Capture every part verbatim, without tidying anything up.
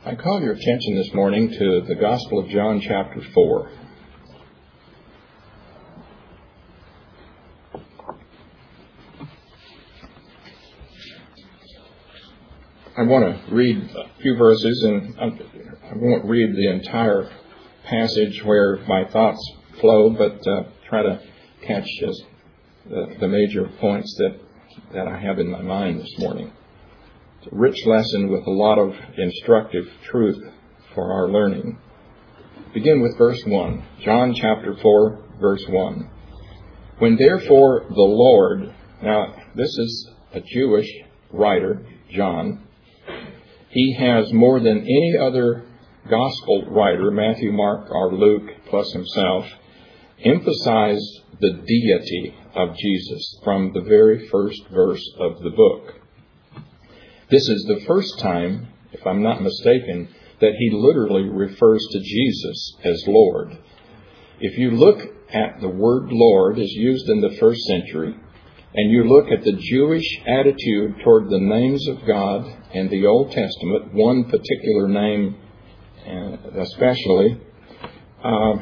I call your attention this morning to the Gospel of John chapter four. I want to read a few verses, and I won't read the entire passage where my thoughts flow, but uh, try to catch just the, the major points that, that I have in my mind this morning. It's a rich lesson with a lot of instructive truth for our learning. Begin with verse one. John chapter four, verse one. When therefore the Lord, now this is a Jewish writer, John. He has more than any other gospel writer, Matthew, Mark, or Luke, plus himself, emphasized the deity of Jesus from the very first verse of the book. This is the first time, if I'm not mistaken, that he literally refers to Jesus as Lord. If you look at the word Lord as used in the first century, and you look at the Jewish attitude toward the names of God in the Old Testament, one particular name especially, uh,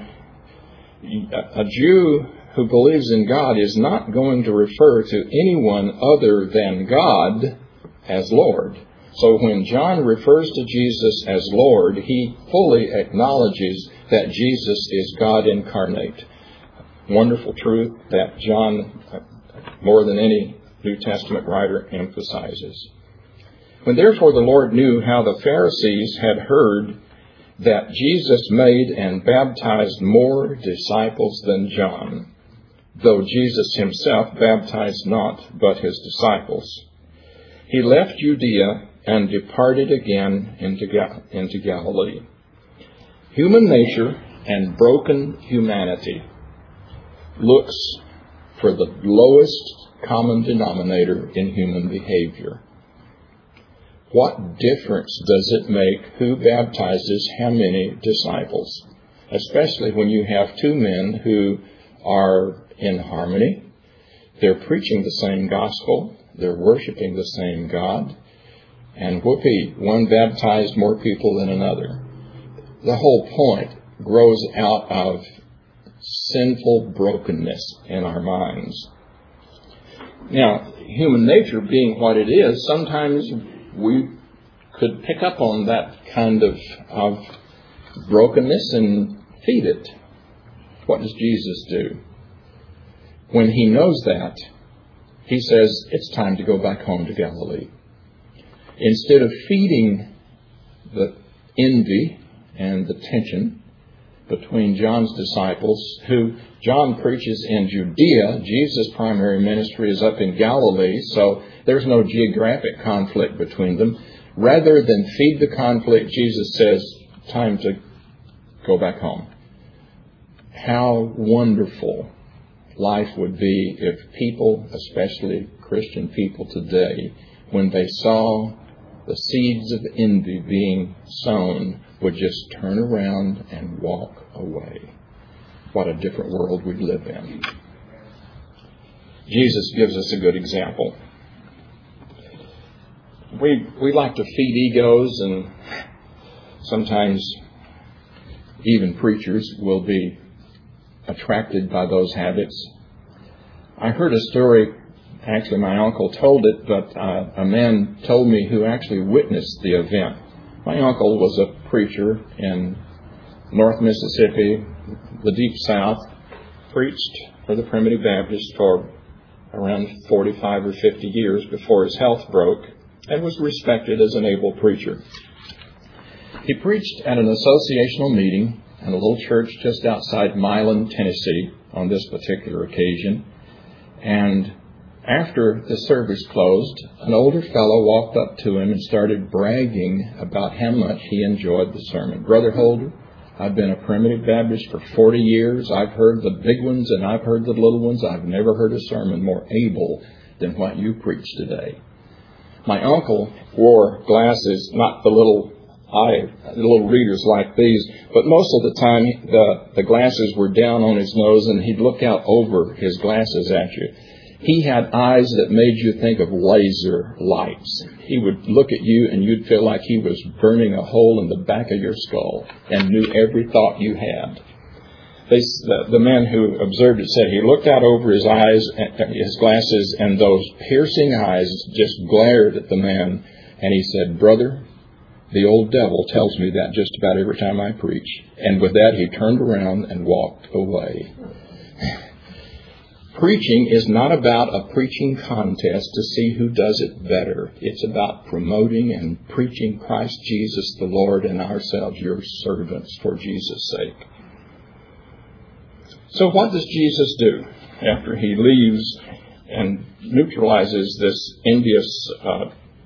a Jew who believes in God is not going to refer to anyone other than God as Lord. So when John refers to Jesus as Lord, he fully acknowledges that Jesus is God incarnate. Wonderful truth that John, more than any New Testament writer, emphasizes. When therefore the Lord knew how the Pharisees had heard that Jesus made and baptized more disciples than John, though Jesus himself baptized not, but his disciples, he left Judea and departed again into, Gal- into Galilee. Human nature and broken humanity looks for the lowest common denominator in human behavior. What difference does it make who baptizes how many disciples? Especially when you have two men who are in harmony. They're preaching the same gospel. They're worshiping the same God. And whoopee, one baptized more people than another. The whole point grows out of sinful brokenness in our minds. Now, human nature being what it is, sometimes we could pick up on that kind of, of brokenness and feed it. What does Jesus do? When he knows that, he says, it's time to go back home to Galilee. Instead of feeding the envy and the tension between John's disciples, who John preaches in Judea, Jesus' primary ministry is up in Galilee, so there's no geographic conflict between them. Rather than feed the conflict, Jesus says, time to go back home. How wonderful life would be if people, especially Christian people today, when they saw the seeds of envy being sown, would just turn around and walk away. What a different world we live in. Jesus gives us a good example. We we like to feed egos, and sometimes even preachers will be attracted by those habits. I heard a story, actually my uncle told it, but uh, a man told me who actually witnessed the event. My uncle was a preacher in North Mississippi, the Deep South, preached for the Primitive Baptists for around forty-five or fifty years before his health broke, and was respected as an able preacher. He preached at an associational meeting in a little church just outside Milan, Tennessee, on this particular occasion. And after the service closed, an older fellow walked up to him and started bragging about how much he enjoyed the sermon. Brother Holder, I've been a Primitive Baptist for forty years. I've heard the big ones and I've heard the little ones. I've never heard a sermon more able than what you preached today. My uncle wore glasses, not the little eye, the little readers like these, but most of the time the, the glasses were down on his nose and he'd look out over his glasses at you. He had eyes that made you think of laser lights. He would look at you and you'd feel like he was burning a hole in the back of your skull and knew every thought you had. They, the, the man who observed it said he looked out over his eyes, his glasses, and those piercing eyes just glared at the man. And he said, "Brother, the old devil tells me that just about every time I preach." And with that, he turned around and walked away. Preaching is not about a preaching contest to see who does it better. It's about promoting and preaching Christ Jesus the Lord and ourselves your servants for Jesus' sake. So what does Jesus do after he leaves and neutralizes this envious, uh,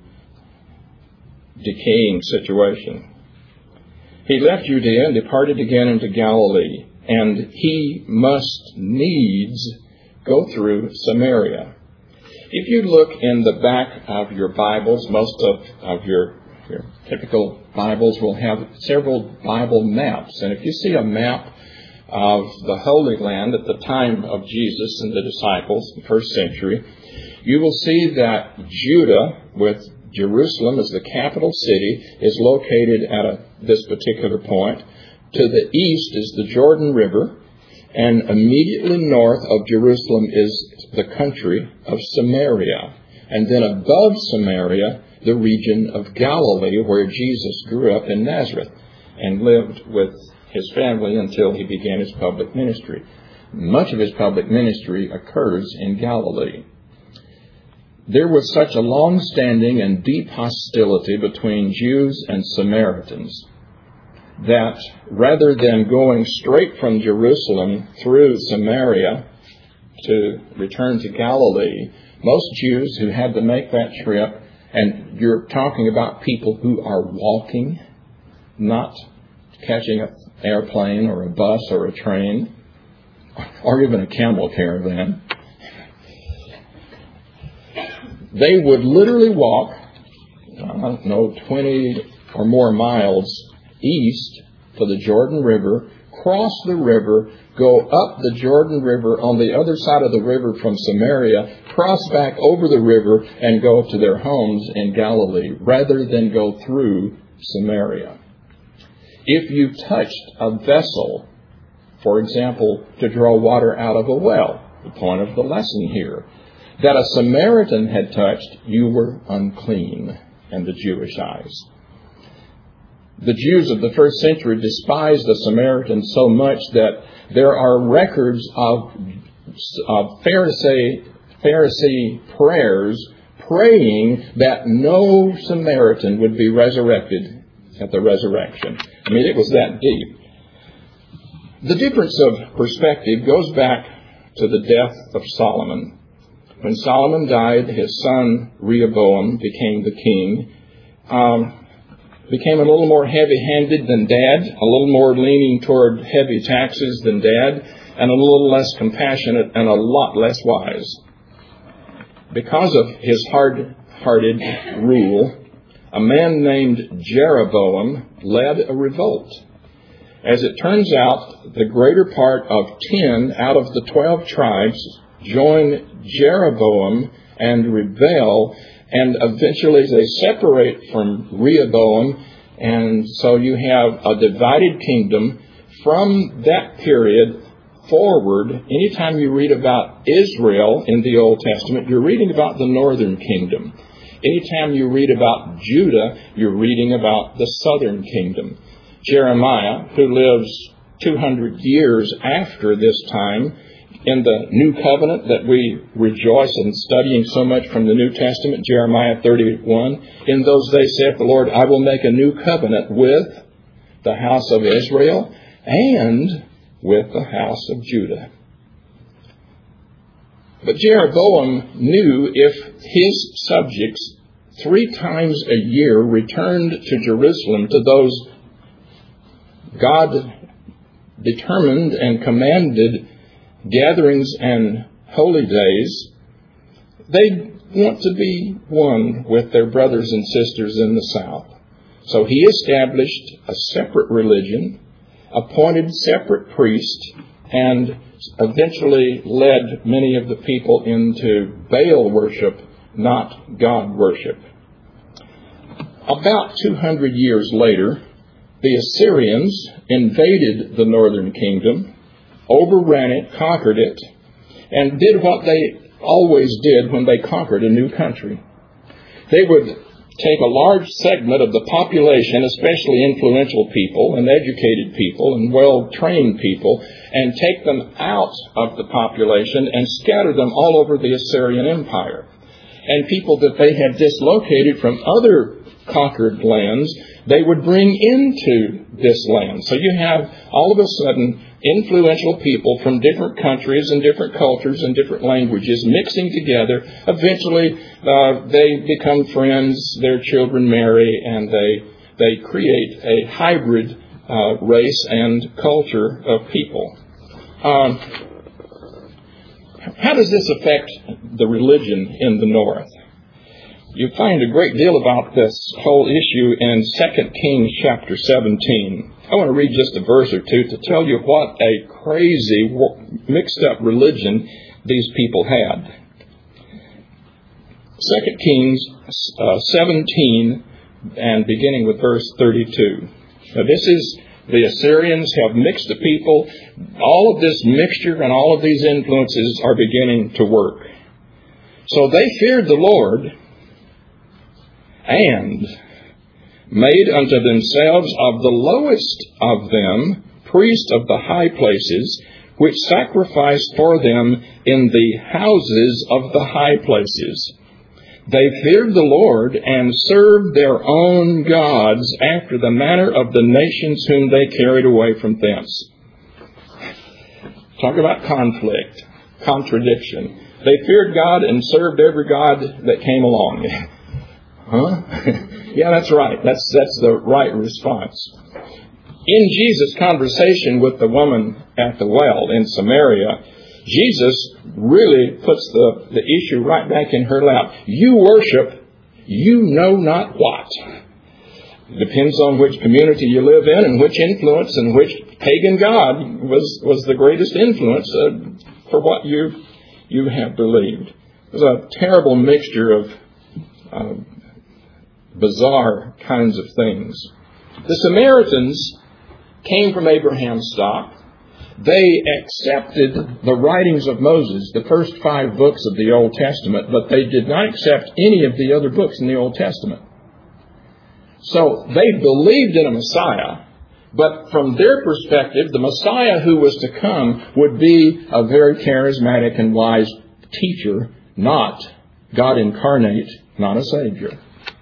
decaying situation? He left Judea and departed again into Galilee, and he must needs go through Samaria. If you look in the back of your Bibles, most of, of your, your typical Bibles will have several Bible maps. And if you see a map of the Holy Land at the time of Jesus and the disciples, the first century, you will see that Judah, with Jerusalem as the capital city, is located at a, this particular point. To the east is the Jordan River, and immediately north of Jerusalem is the country of Samaria. And then above Samaria, the region of Galilee, where Jesus grew up in Nazareth and lived with his family until he began his public ministry. Much of his public ministry occurs in Galilee. There was such a long-standing and deep hostility between Jews and Samaritans that rather than going straight from Jerusalem through Samaria to return to Galilee, most Jews who had to make that trip, and you're talking about people who are walking, not catching an airplane or a bus or a train, or even a camel caravan, they would literally walk, I don't know, twenty or more miles east to the Jordan River, cross the river, go up the Jordan River on the other side of the river from Samaria, cross back over the river, and go to their homes in Galilee, rather than go through Samaria. If you touched a vessel, for example, to draw water out of a well, the point of the lesson here, that a Samaritan had touched, you were unclean in the Jewish eyes. The Jews of the first century despised the Samaritans so much that there are records of, of Pharisee, Pharisee prayers praying that no Samaritan would be resurrected at the resurrection. I mean, it was that deep. The difference of perspective goes back to the death of Solomon. When Solomon died, his son Rehoboam became the king. Um, became a little more heavy-handed than Dad, a little more leaning toward heavy taxes than Dad, and a little less compassionate and a lot less wise. Because of his hard-hearted rule, a man named Jeroboam led a revolt. As it turns out, the greater part of ten out of the twelve tribes join Jeroboam and rebel, and eventually they separate from Rehoboam, and so you have a divided kingdom. From that period forward, anytime you read about Israel in the Old Testament, you're reading about the northern kingdom. Anytime you read about Judah, you're reading about the southern kingdom. Jeremiah, who lives two hundred years after this time, in the New Covenant that we rejoice in studying so much from the New Testament, Jeremiah thirty-one, in those days saith the Lord, I will make a new covenant with the house of Israel and with the house of Judah. But Jeroboam knew if his subjects three times a year returned to Jerusalem to those God determined and commanded gatherings and holy days, they want to be one with their brothers and sisters in the South. So he established a separate religion, appointed separate priests, and eventually led many of the people into Baal worship, not God worship. About two hundred years later, the Assyrians invaded the northern kingdom, overran it, conquered it, and did what they always did when they conquered a new country. They would take a large segment of the population, especially influential people and educated people and well-trained people, and take them out of the population and scatter them all over the Assyrian Empire. And people that they had dislocated from other conquered lands, they would bring into this land. So you have all of a sudden influential people from different countries and different cultures and different languages mixing together. Eventually, uh, they become friends, their children marry, and they they create a hybrid uh, race and culture of people. Um, how does this affect the religion in the north? You find a great deal about this whole issue in Second Kings chapter seventeen. I want to read just a verse or two to tell you what a crazy, mixed up religion these people had. Second Kings uh, seventeen, and beginning with verse thirty-two. Now this is, the Assyrians have mixed the people. All of this mixture and all of these influences are beginning to work. So they feared the Lord and made unto themselves of the lowest of them priests of the high places, which sacrificed for them in the houses of the high places. They feared the Lord and served their own gods after the manner of the nations whom they carried away from thence. Talk about conflict, contradiction. They feared God and served every god that came along. Huh? Yeah, that's right. That's that's the right response. In Jesus' conversation with the woman at the well in Samaria, Jesus really puts the, the issue right back in her lap. You worship, you know not what. Depends on which community you live in and which influence and which pagan god was, was the greatest influence uh, for what you, you have believed. It was a terrible mixture of uh, bizarre kinds of things. The Samaritans came from Abraham's stock. They accepted the writings of Moses, the first five books of the Old Testament, but they did not accept any of the other books in the Old Testament. So they believed in a Messiah, but from their perspective, the Messiah who was to come would be a very charismatic and wise teacher, not God incarnate, not a Savior.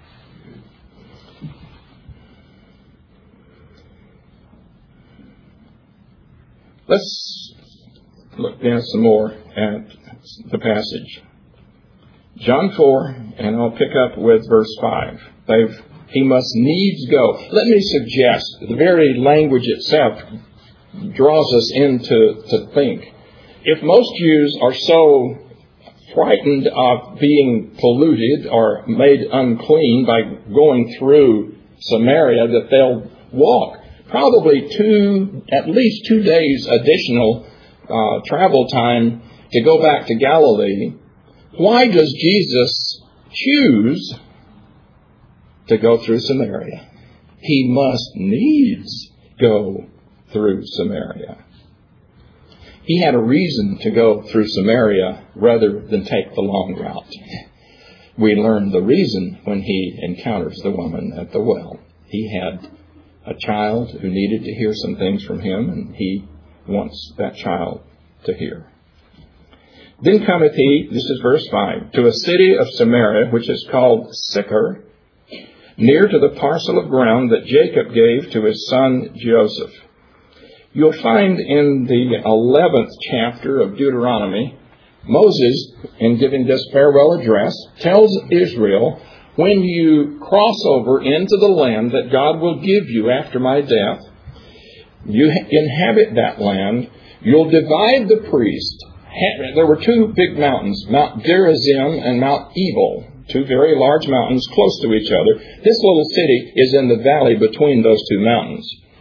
Let's look down some more at the passage. John four, and I'll pick up with verse five. They've, he must needs go. Let me suggest, the very language itself draws us into to think. If most Jews are so frightened of being polluted or made unclean by going through Samaria that they'll walk probably two, at least two days additional uh, travel time to go back to Galilee, why does Jesus choose to go through Samaria? He must needs go through Samaria. He had a reason to go through Samaria rather than take the long route. We learn the reason when he encounters the woman at the well. He had a child who needed to hear some things from him, and he wants that child to hear. Then cometh he, this is verse five, to a city of Samaria, which is called Sychar, near to the parcel of ground that Jacob gave to his son Joseph. You'll find in the eleventh chapter of Deuteronomy, Moses, in giving this farewell address, tells Israel, when you cross over into the land that God will give you after my death, you inhabit that land, you'll divide the priest. There were two big mountains, Mount Gerizim and Mount Ebal, two very large mountains close to each other. This little city is in the valley between those two mountains.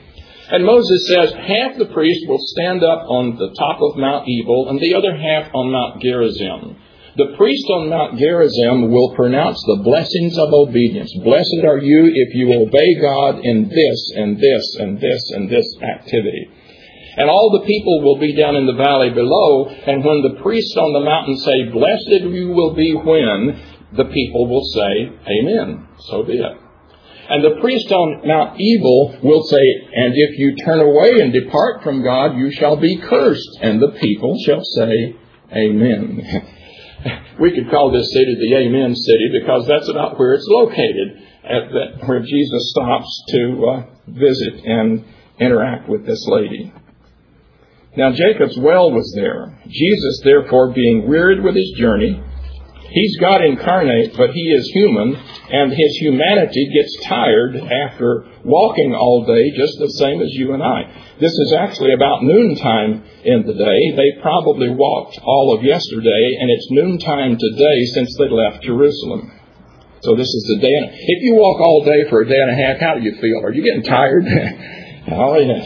And Moses says half the priests will stand up on the top of Mount Ebal and the other half on Mount Gerizim. The priest on Mount Gerizim will pronounce the blessings of obedience. Blessed are you if you obey God in this and this and this and this activity. And all the people will be down in the valley below, and when the priests on the mountain say, blessed you will be when, the people will say, amen. So be it. And the priest on Mount Ebal will say, and if you turn away and depart from God, you shall be cursed. And the people shall say, amen. We could call this city the Amen City because that's about where it's located, at the, where Jesus stops to uh, visit and interact with this lady. Now Jacob's well was there. Jesus, therefore, being wearied with his journey, he's God incarnate, but he is human, and his humanity gets tired after walking all day, just the same as you and I. This is actually about noontime in the day. They probably walked all of yesterday, and it's noontime today since they left Jerusalem. So this is the day. And if you walk all day for a day and a half, how do you feel? Are you getting tired? Oh, yes.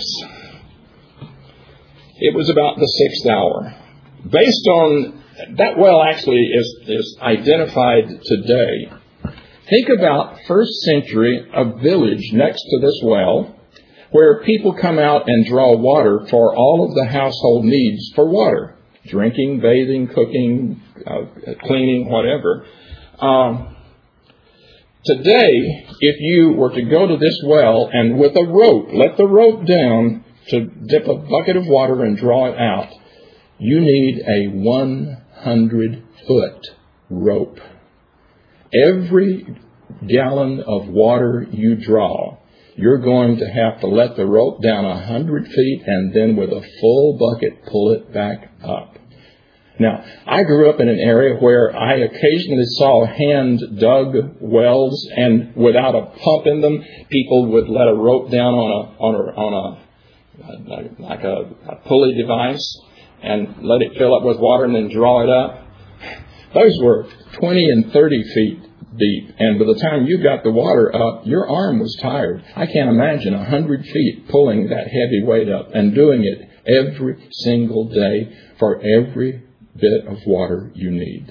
It was about the sixth hour. Based on that well actually is, is identified today. Think about first century, a village next to this well, where people come out and draw water for all of the household needs for water. Drinking, bathing, cooking, uh, cleaning, whatever. Um, today, if you were to go to this well and with a rope, let the rope down to dip a bucket of water and draw it out, you need a one hundred foot rope. Every gallon of water you draw, you're going to have to let the rope down one hundred feet and then with a full bucket pull it back up. Now, I grew up in an area where I occasionally saw hand-dug wells, and without a pump in them, people would let a rope down on a on a, on a like a, a pulley device and let it fill up with water and then draw it up. Those were twenty and thirty feet deep, and by the time you got the water up, your arm was tired. I can't imagine one hundred feet pulling that heavy weight up and doing it every single day for every bit of water you need.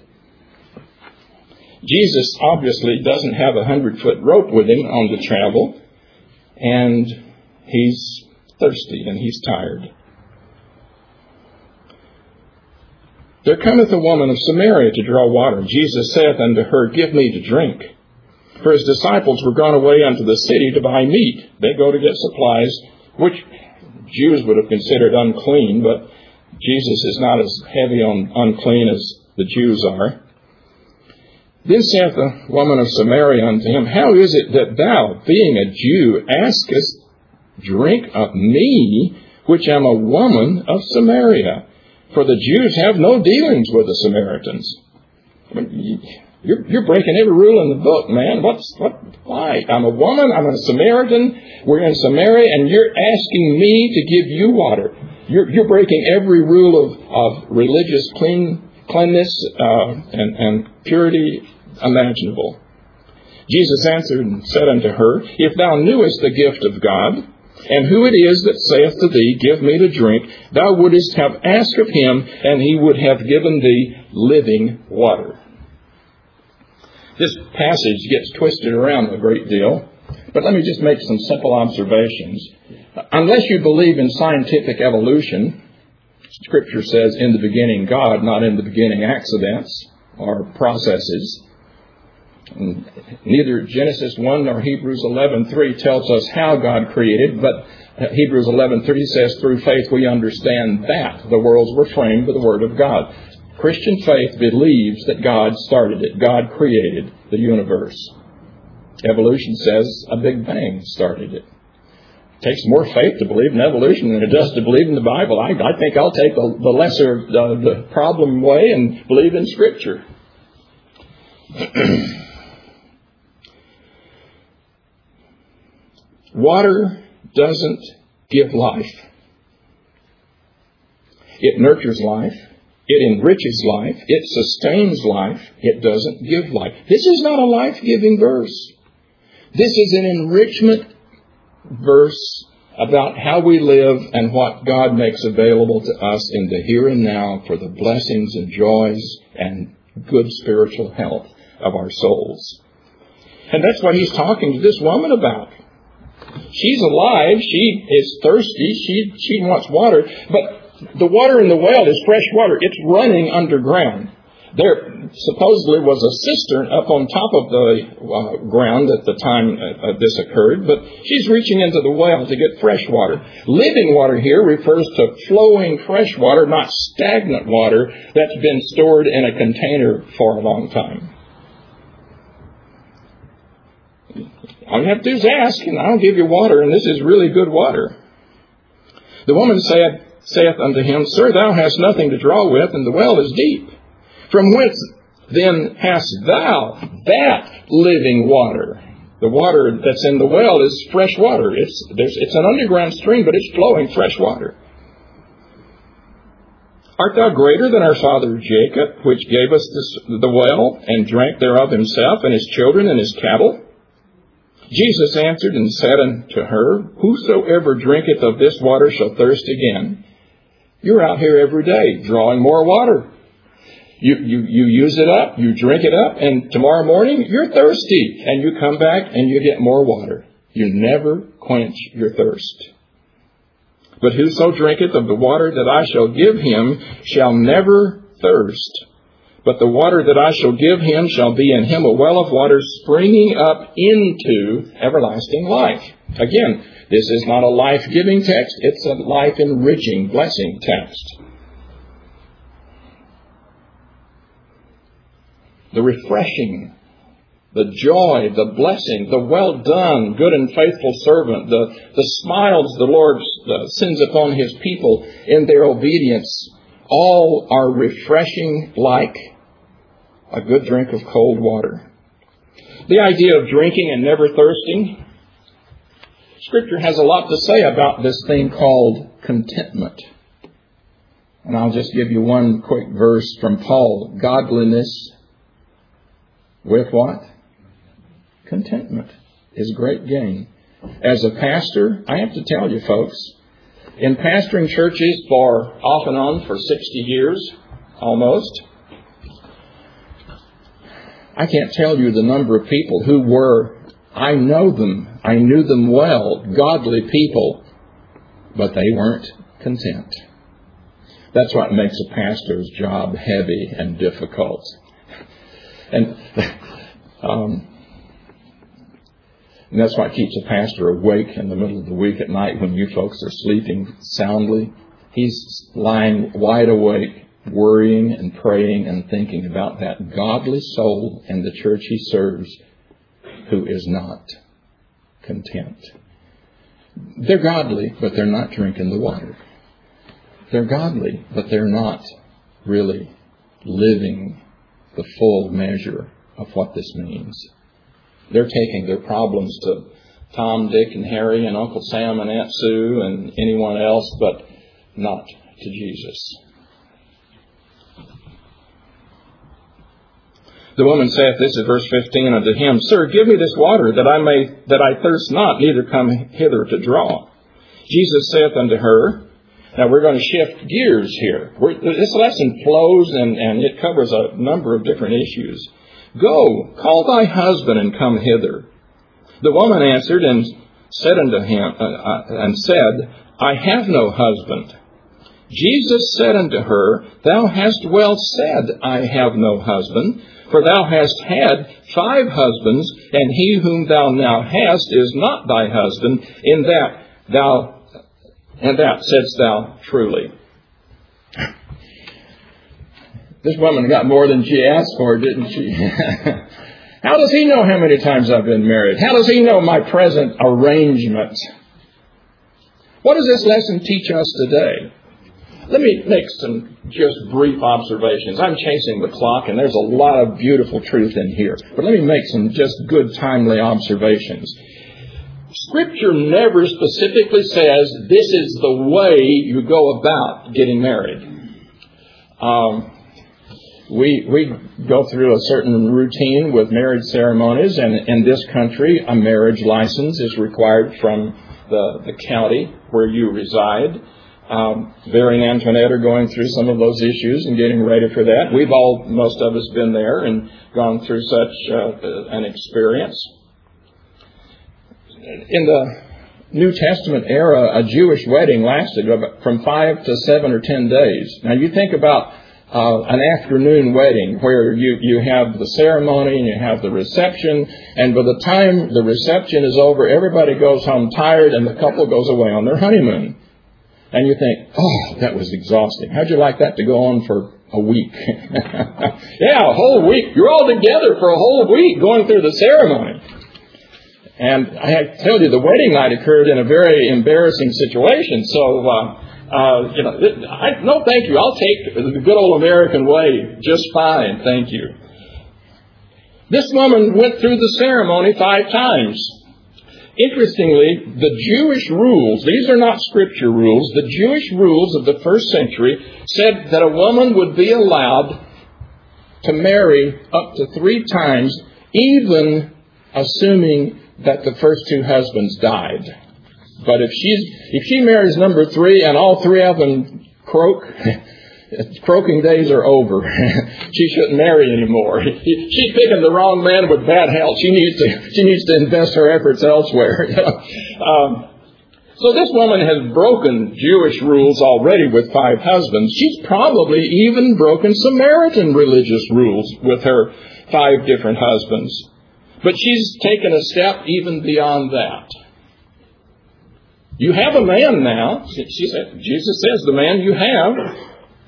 Jesus obviously doesn't have a hundred-foot rope with him on the travel, and he's thirsty and he's tired. There cometh a woman of Samaria to draw water. Jesus saith unto her, give me to drink. For his disciples were gone away unto the city to buy meat. They go to get supplies, which Jews would have considered unclean, but Jesus is not as heavy on unclean as the Jews are. Then saith the woman of Samaria unto him, how is it that thou, being a Jew, askest drink of me, which am a woman of Samaria? For the Jews have no dealings with the Samaritans. I mean, you're, you're breaking every rule in the book, man. What's what? Why? I'm a woman. I'm a Samaritan. We're in Samaria, and you're asking me to give you water. You're, you're breaking every rule of, of religious clean, cleanness uh, and, and purity imaginable. Jesus answered and said unto her, if thou knewest the gift of God, and who it is that saith to thee, give me to drink, thou wouldest have asked of him, and he would have given thee living water. This passage gets twisted around a great deal, but let me just make some simple observations. Unless you believe in scientific evolution, Scripture says in the beginning God, not in the beginning accidents or processes. And neither Genesis one nor Hebrews eleven three tells us how God created, but Hebrews eleven three says through faith we understand that the worlds were framed by the Word of God. Christian faith believes that God started it. God created the universe. Evolution says a Big Bang started it. It takes more faith to believe in evolution than it does to believe in the Bible. I, I think I'll take the, the lesser the, the problem way and believe in Scripture. Water doesn't give life. It nurtures life. It enriches life. It sustains life. It doesn't give life. This is not a life-giving verse. This is an enrichment verse about how we live and what God makes available to us in the here and now for the blessings and joys and good spiritual health of our souls. And that's what he's talking to this woman about. She's alive. She is thirsty. She, she wants water. But the water in the well is fresh water. It's running underground. There supposedly was a cistern up on top of the uh, ground at the time uh, this occurred, but she's reaching into the well to get fresh water. Living water here refers to flowing fresh water, not stagnant water that's been stored in a container for a long time. All you have to do is ask, and I'll give you water, and this is really good water. The woman said, saith unto him, Sir, thou hast nothing to draw with, and the well is deep. From whence then hast thou that living water? The water that's in the well is fresh water. It's, there's, it's an underground stream, but it's flowing fresh water. Art thou greater than our father Jacob, which gave us this, the well, and drank thereof himself, and his children, and his cattle? Jesus answered and said unto her, Whosoever drinketh of this water shall thirst again. You're out here every day drawing more water. You, you, you use it up, you drink it up, and tomorrow morning you're thirsty. And you come back and you get more water. You never quench your thirst. But whoso drinketh of the water that I shall give him shall never thirst. But the water that I shall give him shall be in him a well of water springing up into everlasting life. Again, this is not a life-giving text. It's a life-enriching, blessing text. The refreshing, the joy, the blessing, the well done, good and faithful servant, the, the smiles the Lord uh, sends upon His people in their obedience, all are refreshing like a good drink of cold water. The idea of drinking and never thirsting, Scripture has a lot to say about this thing called contentment. And I'll just give you one quick verse from Paul. Godliness with what? Contentment is great gain. As a pastor, I have to tell you folks, in pastoring churches for off and on for sixty years, almost, I can't tell you the number of people who were, I know them, I knew them well, godly people, but they weren't content. That's what makes a pastor's job heavy and difficult. And, um, and that's what keeps a pastor awake in the middle of the week at night when you folks are sleeping soundly. He's lying wide awake, worrying and praying and thinking about that godly soul in the church he serves who is not content. They're godly, but they're not drinking the water. They're godly, but they're not really living the full measure of what this means. They're taking their problems to Tom, Dick, and Harry, and Uncle Sam, and Aunt Sue, and anyone else, but not to Jesus. The woman saith, this is verse fifteen, unto him, Sir, give me this water, that I may that I thirst not, neither come hither to draw. Jesus saith unto her, now we're going to shift gears here. We're, this lesson flows and, and it covers a number of different issues. Go, call thy husband and come hither. The woman answered and said unto him, uh, uh, and said, I have no husband. Jesus said unto her, Thou hast well said, I have no husband, for thou hast had five husbands, and he whom thou now hast is not thy husband. In that thou And that saidst thou truly. This woman got more than she asked for, didn't she? How does he know how many times I've been married? How does he know my present arrangement? What does this lesson teach us today? Let me make some just brief observations. I'm chasing the clock, and there's a lot of beautiful truth in here. But let me make some just good, timely observations. Scripture never specifically says this is the way you go about getting married. Um, we we go through a certain routine with marriage ceremonies, and in this country, a marriage license is required from the, the county where you reside. Um, Barry and Antoinette are going through some of those issues and getting ready for that. We've all, most of us, been there and gone through such uh, an experience. In the New Testament era, a Jewish wedding lasted from five to seven or ten days. Now, you think about uh, an afternoon wedding where you, you have the ceremony and you have the reception, and by the time the reception is over, everybody goes home tired and the couple goes away on their honeymoon. And you think, oh, that was exhausting. How'd you like that to go on for a week? Yeah, a whole week. You're all together for a whole week going through the ceremony. And I have to tell you, the wedding night occurred in a very embarrassing situation. So, uh, uh, you know, I, no, thank you. I'll take the good old American way just fine. Thank you. This woman went through the ceremony five times. Interestingly, the Jewish rules, these are not scripture rules, the Jewish rules of the first century said that a woman would be allowed to marry up to three times, even assuming that the first two husbands died. But if she's if she marries number three and all three of them croak, croaking days are over. She shouldn't marry anymore. She's picking the wrong man with bad health. She needs to she needs to invest her efforts elsewhere. um, so this woman has broken Jewish rules already with five husbands. She's probably even broken Samaritan religious rules with her five different husbands. But she's taken a step even beyond that. You have a man now. She said, Jesus says, the man you have.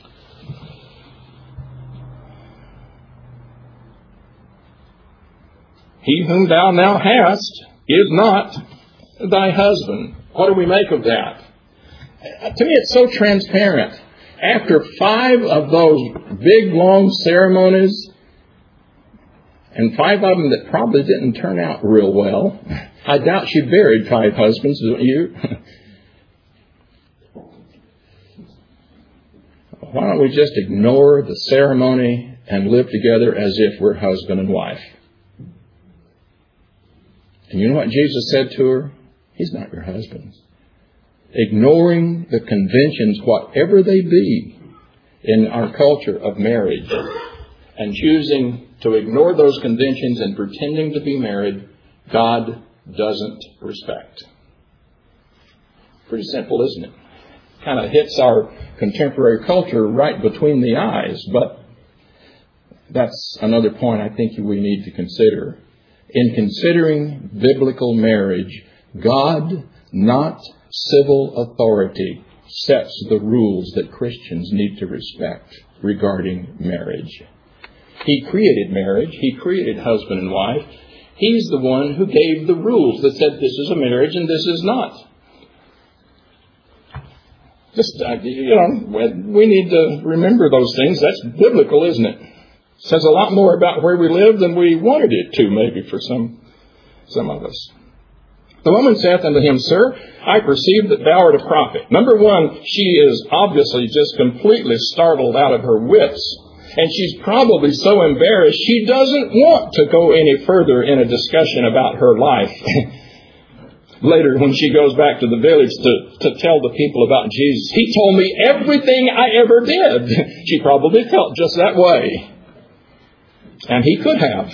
He whom thou now hast is not thy husband. What do we make of that? To me, it's so transparent. After five of those big, long ceremonies, and five of them that probably didn't turn out real well. I doubt she buried five husbands, don't you? Why don't we just ignore the ceremony and live together as if we're husband and wife? And you know what Jesus said to her? He's not your husband. Ignoring the conventions, whatever they be, in our culture of marriage, and choosing to ignore those conventions and pretending to be married, God doesn't respect. Pretty simple, isn't it? Kind of hits our contemporary culture right between the eyes, but that's another point I think we need to consider. In considering biblical marriage, God, not civil authority, sets the rules that Christians need to respect regarding marriage. He created marriage. He created husband and wife. He's the one who gave the rules that said this is a marriage and this is not. Just, you know, we need to remember those things. That's biblical, isn't it? It says a lot more about where we live than we wanted it to, maybe, for some, some of us. The woman saith unto him, Sir, I perceive that thou art a prophet. Number one, she is obviously just completely startled out of her wits. And she's probably so embarrassed she doesn't want to go any further in a discussion about her life. Later, when she goes back to the village to, to tell the people about Jesus, he told me everything I ever did. She probably felt just that way. And he could have.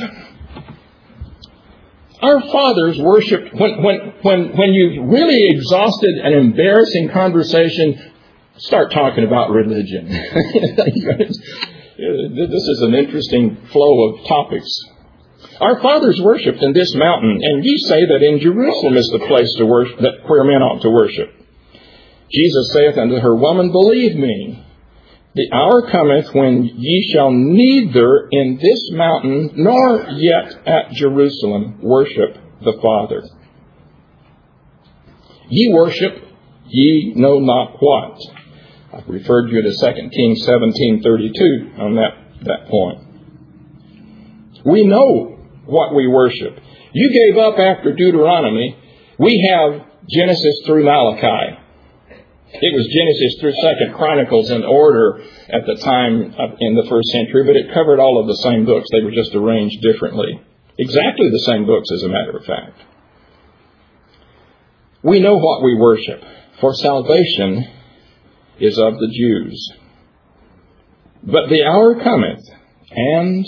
Our fathers worshipped, when, when, when, when you've really exhausted an embarrassing conversation, start talking about religion. This is an interesting flow of topics. Our fathers worshipped in this mountain, and ye say that in Jerusalem is the place to worship, that where men ought to worship. Jesus saith unto her, Woman, believe me, the hour cometh when ye shall neither in this mountain nor yet at Jerusalem worship the Father. Ye worship, ye know not what. I've referred you to Second Kings seventeen thirty-two on that, that point. We know what we worship. You gave up after Deuteronomy. We have Genesis through Malachi. It was Genesis through Second Chronicles in order at the time of, in the first century, but it covered all of the same books. They were just arranged differently. Exactly the same books, as a matter of fact. We know what we worship, for salvation is of the Jews. But the hour cometh, and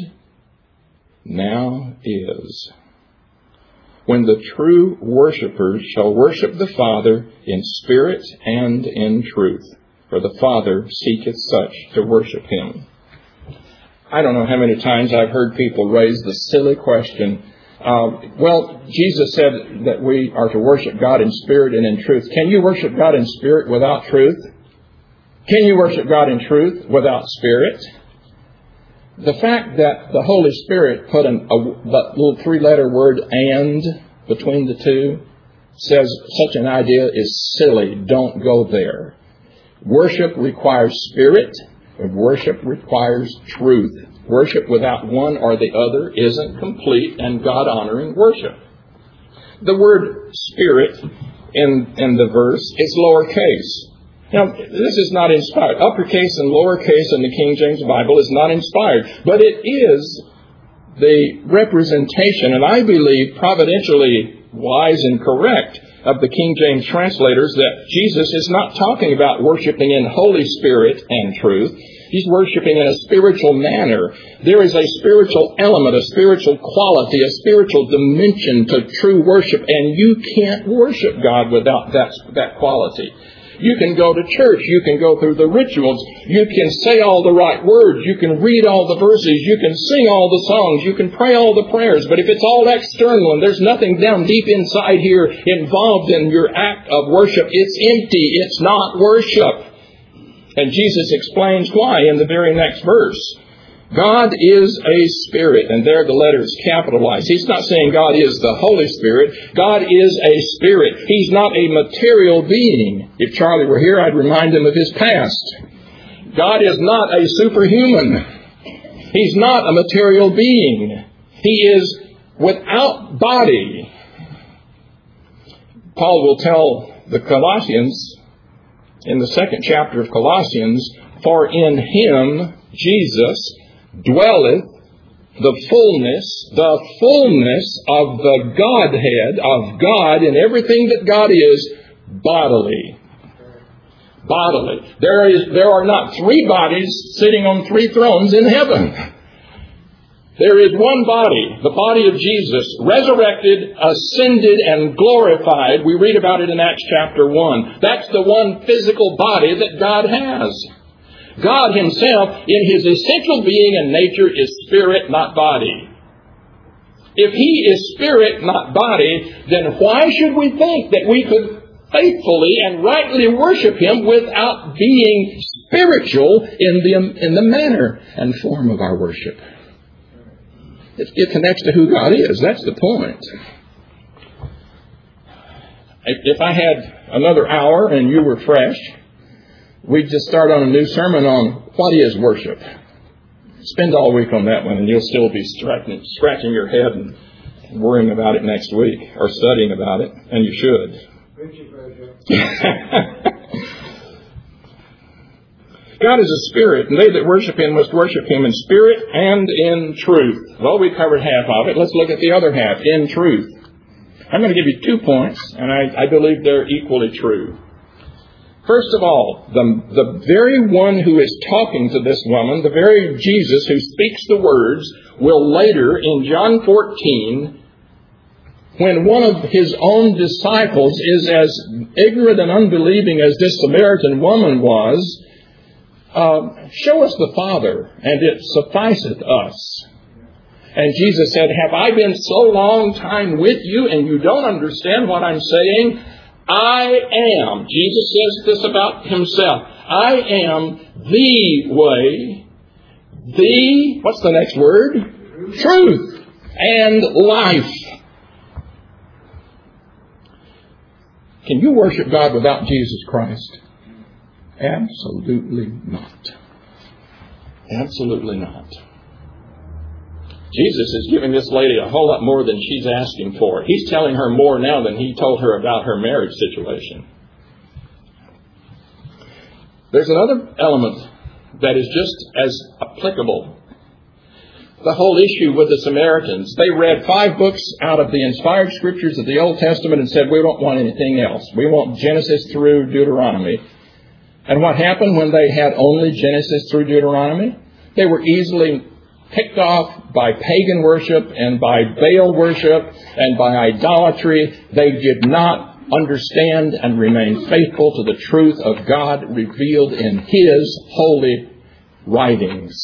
now is, when the true worshipers shall worship the Father in spirit and in truth. For the Father seeketh such to worship Him. I don't know how many times I've heard people raise the silly question, uh, well, Jesus said that we are to worship God in spirit and in truth. Can you worship God in spirit without truth? Can you worship God in truth without spirit? The fact that the Holy Spirit put an, a that little three-letter word "and" between the two says such an idea is silly. Don't go there. Worship requires spirit, and worship requires truth. Worship without one or the other isn't complete and God-honoring worship. The word spirit in, in the verse is lowercase. Now, this is not inspired. Uppercase and lowercase in the King James Bible is not inspired. But it is the representation, and I believe providentially wise and correct, of the King James translators, that Jesus is not talking about worshiping in Holy Spirit and truth. He's worshiping in a spiritual manner. There is a spiritual element, a spiritual quality, a spiritual dimension to true worship, and you can't worship God without that, that quality. You can go to church. You can go through the rituals. You can say all the right words. You can read all the verses. You can sing all the songs. You can pray all the prayers. But if it's all external and there's nothing down deep inside here involved in your act of worship, it's empty. It's not worship. And Jesus explains why in the very next verse. God is a spirit, and there the letter is capitalized. He's not saying God is the Holy Spirit. God is a spirit. He's not a material being. If Charlie were here, I'd remind him of his past. God is not a superhuman. He's not a material being. He is without body. Paul will tell the Colossians in the second chapter of Colossians, for in Him, Jesus, dwelleth the fullness, the fullness of the Godhead, of God in everything that God is, bodily. Bodily. There is, there are not three bodies sitting on three thrones in heaven. There is one body, the body of Jesus, resurrected, ascended, and glorified. We read about it in Acts chapter one. That's the one physical body that God has. God Himself, in His essential being and nature, is spirit, not body. If He is spirit, not body, then why should we think that we could faithfully and rightly worship Him without being spiritual in the, in the manner and form of our worship? It, it connects to who God is. That's the point. If I had another hour and you were fresh, we'd just start on a new sermon on what is worship. Spend all week on that one and you'll still be scratching, scratching your head and worrying about it next week or studying about it, and you should. God is a spirit, and they that worship Him must worship Him in spirit and in truth. Well, we covered half of it. Let's look at the other half, in truth. I'm going to give you two points, and I, I believe they're equally true. First of all, the, the very one who is talking to this woman, the very Jesus who speaks the words, will later in John fourteen, when one of His own disciples is as ignorant and unbelieving as this Samaritan woman was, uh, show us the Father, and it sufficeth us. And Jesus said, have I been so long time with you, and you don't understand what I'm saying? I am. Jesus says this about Himself. I am the way, the, what's the next word? Truth and life. Can you worship God without Jesus Christ? Absolutely not. Absolutely not. Jesus is giving this lady a whole lot more than she's asking for. He's telling her more now than He told her about her marriage situation. There's another element that is just as applicable. the whole issue with the Samaritans. They read five books out of the inspired scriptures of the Old Testament and said, we don't want anything else. We want Genesis through Deuteronomy. And what happened when they had only Genesis through Deuteronomy? They were easily picked off by pagan worship and by Baal worship and by idolatry. They did not understand and remain faithful to the truth of God revealed in His holy writings.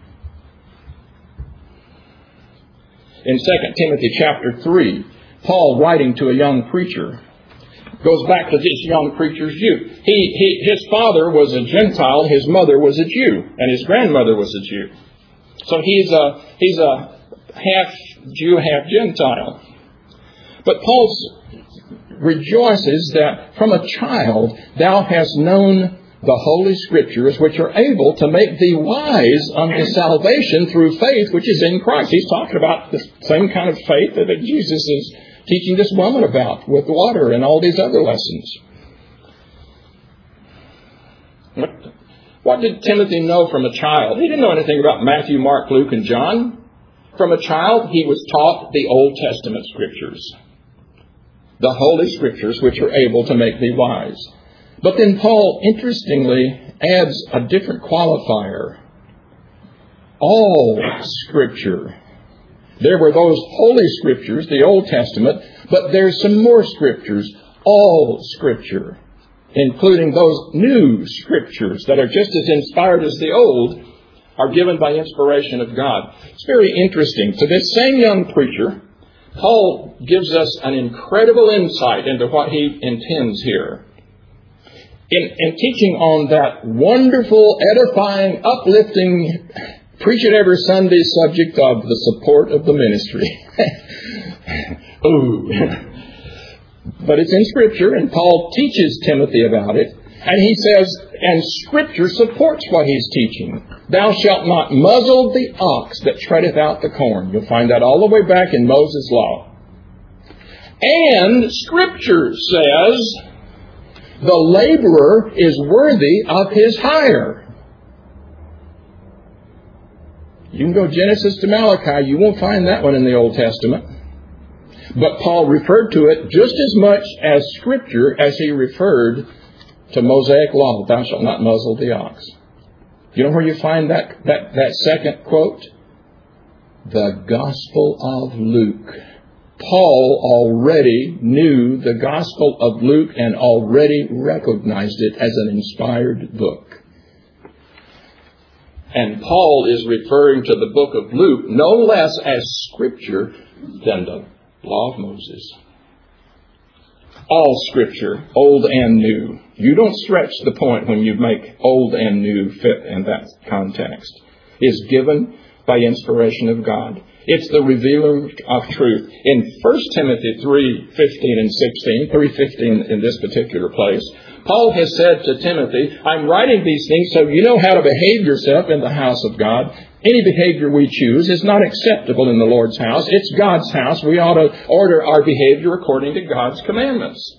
In Second Timothy chapter three, Paul, writing to a young preacher, goes back to this young preacher's youth. He, he, his father was a Gentile, his mother was a Jew, and his grandmother was a Jew. So he's a, he's a half Jew, half Gentile. But Paul rejoices that from a child thou hast known the Holy Scriptures, which are able to make thee wise unto salvation through faith which is in Christ. He's talking about the same kind of faith that Jesus is teaching this woman about with water and all these other lessons. What, what did Timothy know from a child? He didn't know anything about Matthew, Mark, Luke, and John. From a child, he was taught the Old Testament Scriptures, the Holy Scriptures, which are able to make thee wise. But then Paul, interestingly, adds a different qualifier. All Scripture. There were those Holy Scriptures, the Old Testament, but there's some more Scriptures, all Scripture, including those new Scriptures that are just as inspired as the old, are given by inspiration of God. It's very interesting. To this same young preacher, Paul gives us an incredible insight into what he intends here. In, in teaching on that wonderful, edifying, uplifting, preach it every Sunday subject of the support of the ministry. Ooh. But it's in Scripture, and Paul teaches Timothy about it. And he says, and Scripture supports what he's teaching. Thou shalt not muzzle the ox that treadeth out the corn. You'll find that all the way back in Moses' law. And Scripture says, the laborer is worthy of his hire. You can go Genesis to Malachi. You won't find that one in the Old Testament. But Paul referred to it just as much as Scripture as he referred to Mosaic law. Thou shalt not muzzle the ox. You know where you find that, that, that second quote? The Gospel of Luke. Paul already knew the Gospel of Luke and already recognized it as an inspired book. And Paul is referring to the book of Luke no less as Scripture than the law of Moses. All Scripture, old and new. You don't stretch the point when you make old and new fit in that context. Is given by inspiration of God. It's the revealer of truth. In First Timothy three fifteen and sixteen, three fifteen in this particular place, Paul has said to Timothy, I'm writing these things so you know how to behave yourself in the house of God. Any behavior we choose is not acceptable in the Lord's house. It's God's house. We ought to order our behavior according to God's commandments.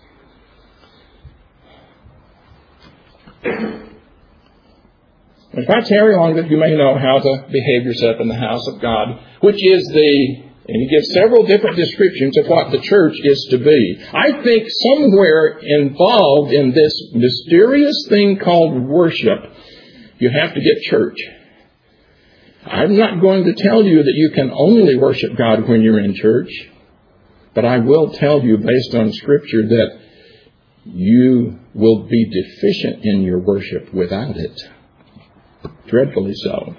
If I tarry long that you may know how to behave yourself in the house of God, which is the, and he gives several different descriptions of what the church is to be. I think somewhere involved in this mysterious thing called worship, you have to get church. I'm not going to tell you that you can only worship God when you're in church, but I will tell you based on Scripture that you will be deficient in your worship without it. Dreadfully so.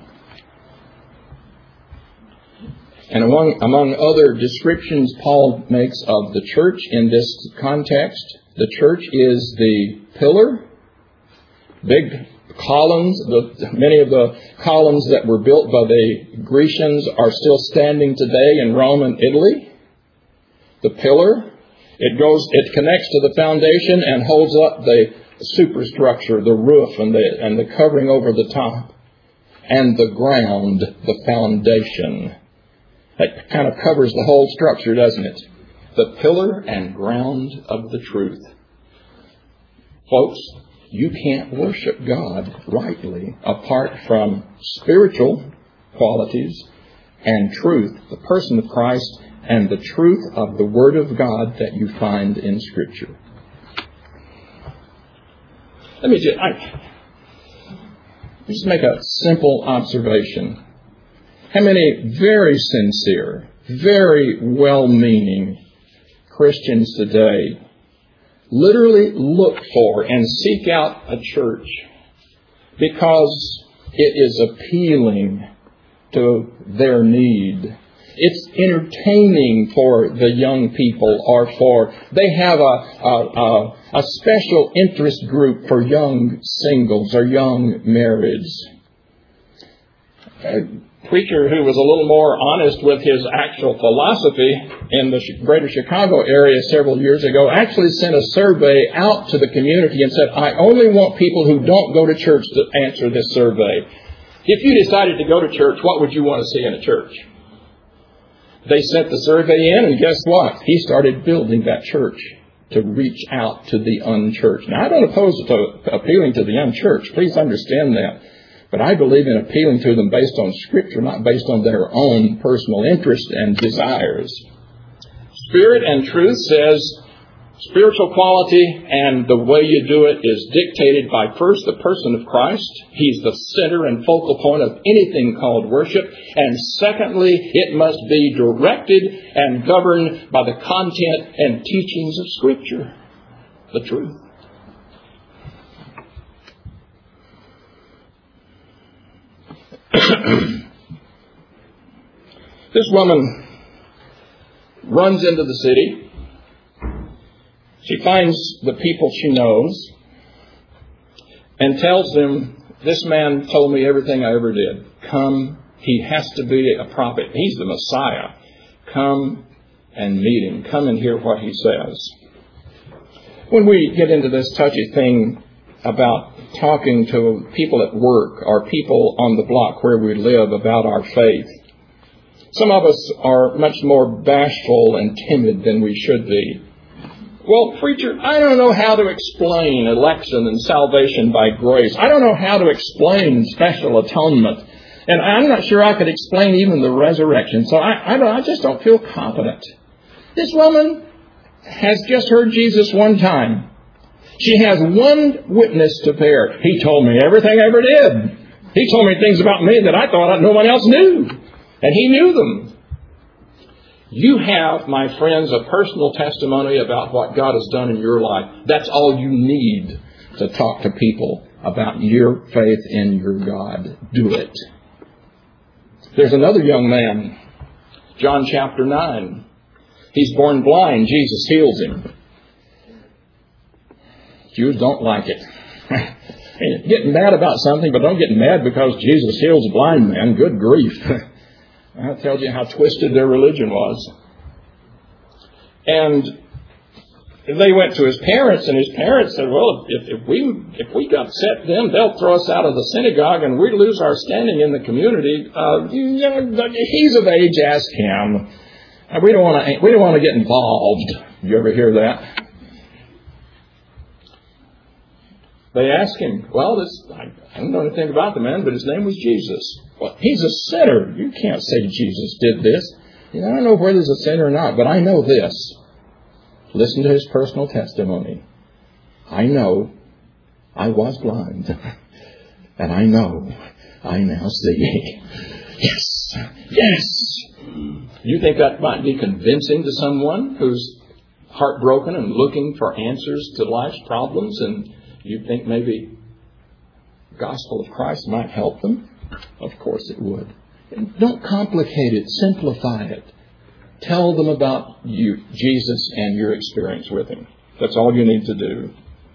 And among, among other descriptions Paul makes of the church in this context, the church is the pillar, big columns. The, many of the columns that were built by the Grecians are still standing today in Rome and Italy. The pillar, it goes, it connects to the foundation and holds up the superstructure, the roof, and the and the covering over the top, and the ground, the foundation. That kind of covers the whole structure, doesn't it? The pillar and ground of the truth. Folks, you can't worship God rightly apart from spiritual qualities and truth, the person of Christ and the truth of the Word of God that you find in Scripture. Let me just, I, just make a simple observation. How many very sincere, very well-meaning Christians today literally look for and seek out a church because it is appealing to their need. It's entertaining for the young people, or for, they have a, a, a, a special interest group for young singles or young marrieds. A preacher who was a little more honest with his actual philosophy in the greater Chicago area several years ago actually sent a survey out to the community and said, I only want people who don't go to church to answer this survey. If you decided to go to church, what would you want to see in a church? They sent the survey in, and guess what? He started building that church to reach out to the unchurched. Now, I don't oppose to appealing to the unchurched. Please understand that. But I believe in appealing to them based on Scripture, not based on their own personal interest and desires. Spirit and Truth says spiritual quality and the way you do it is dictated by, first, the person of Christ. He's the center and focal point of anything called worship. And secondly, it must be directed and governed by the content and teachings of Scripture, the truth. This woman runs into the city. She finds the people she knows and tells them, this man told me everything I ever did. Come, he has to be a prophet. He's the Messiah. Come and meet him. Come and hear what he says. When we get into this touchy thing about talking to people at work or people on the block where we live about our faith, some of us are much more bashful and timid than we should be. Well, preacher, I don't know how to explain election and salvation by grace. I don't know how to explain special atonement. And I'm not sure I could explain even the resurrection. So I, I, don't, I just don't feel confident. This woman has just heard Jesus one time. She has one witness to bear. He told me everything I ever did. He told me things about me that I thought no one else knew. And he knew them. You have, my friends, a personal testimony about what God has done in your life. That's all you need to talk to people about your faith in your God. Do it. There's another young man, John chapter nine. He's born blind. Jesus heals him. Jews don't like it. Getting mad about something, but don't get mad because Jesus heals a blind man. Good grief. That tells you how twisted their religion was. And they went to his parents, and his parents said, well, if, if we if we upset them, they'll throw us out of the synagogue, and we lose our standing in the community. Uh, you know, he's of age, ask him. We don't want to. We don't want to get involved. You ever hear that? They asked him, well, this, I, I don't know anything about the man, but his name was Jesus. Well, he's a sinner. You can't say Jesus did this. You know, I don't know whether he's a sinner or not, but I know this. Listen to his personal testimony. I know I was blind, and I know I now see. Yes, yes. You think that might be convincing to someone who's heartbroken and looking for answers to life's problems, and you think maybe the gospel of Christ might help them? Of course it would. Don't complicate it. Simplify it. Tell them about you, Jesus, and your experience with him. That's all you need to do.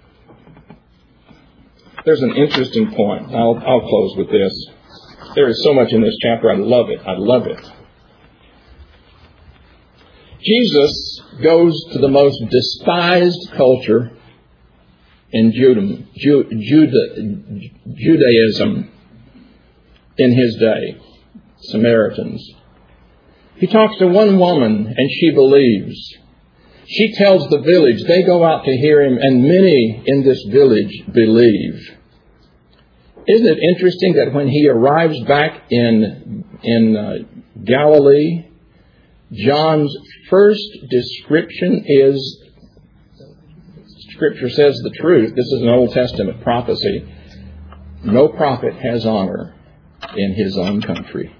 There's an interesting point. I'll, I'll close with this. There is so much in this chapter. I love it. I love it. Jesus goes to the most despised culture in Judaism, Judaism in his day, Samaritans. He talks to one woman and she believes. She tells the village, they go out to hear him, and many in this village believe. Isn't it interesting that when he arrives back in, in uh, Galilee. John's first description is, Scripture says the truth. This is an Old Testament prophecy. No prophet has honor in his own country.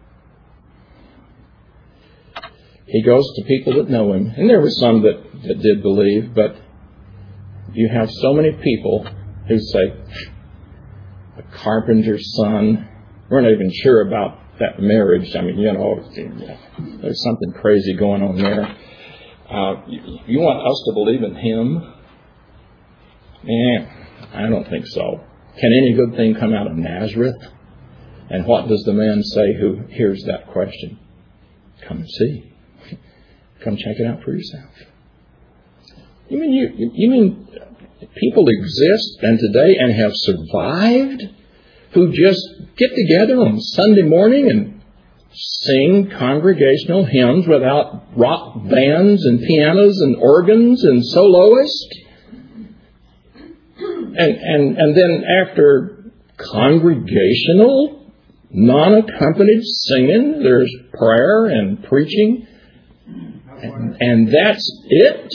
He goes to people that know him. And there were some that, that did believe, but you have so many people who say, a carpenter's son. We're not even sure about that marriage. I mean, you know, there's something crazy going on there. Uh, you, you want us to believe in him? Eh, I don't think so. Can any good thing come out of Nazareth? And what does the man say who hears that question? Come and see. Come check it out for yourself. You mean you, you mean people exist and today and have survived who just get together on Sunday morning and sing congregational hymns without rock bands and pianos and organs and soloists? And, and, and then after congregational, non-accompanied singing, there's prayer and preaching. And, and that's it?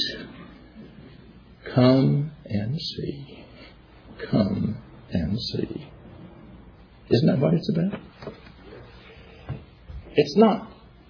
Come and see. Come and see. Isn't that what it's about? It's not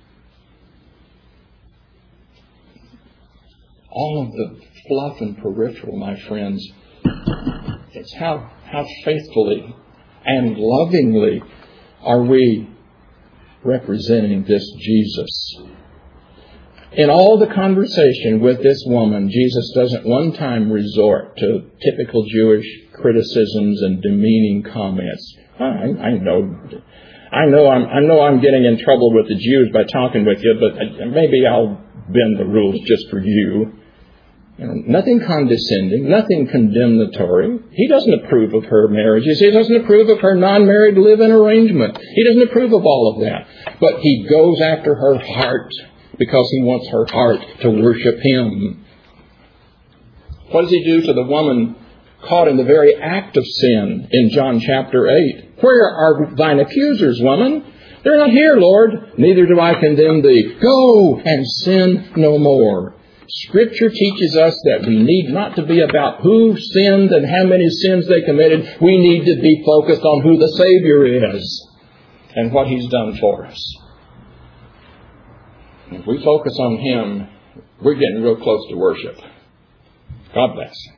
all of the fluff and peripheral, my friends. It's how, how faithfully and lovingly are we representing this Jesus. In all the conversation with this woman, Jesus doesn't one time resort to typical Jewish criticisms and demeaning comments. I, I know, I know, I'm, I know, I'm getting in trouble with the Jews by talking with you, but maybe I'll bend the rules just for you. You know, nothing condescending, nothing condemnatory. He doesn't approve of her marriages. He doesn't approve of her non-married live-in arrangement. He doesn't approve of all of that. But he goes after her heart because he wants her heart to worship him. What does he do to the woman caught in the very act of sin in John chapter eight? Where are thine accusers, woman? They're not here, Lord. Neither do I condemn thee. Go and sin no more. Scripture teaches us that we need not to be about who sinned and how many sins they committed. We need to be focused on who the Savior is and what he's done for us. If we focus on him, we're getting real close to worship. God bless.